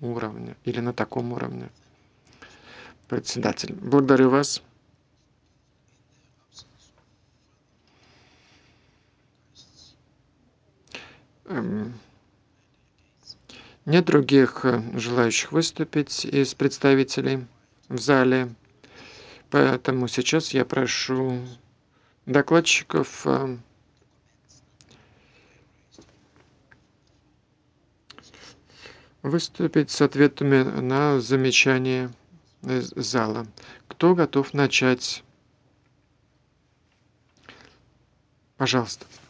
уровне или на таком уровне. Председатель, благодарю вас. Эм, Нет других желающих выступить из представителей в зале, поэтому сейчас я прошу докладчиков выступить с ответами на замечания из зала. Кто готов начать? Пожалуйста.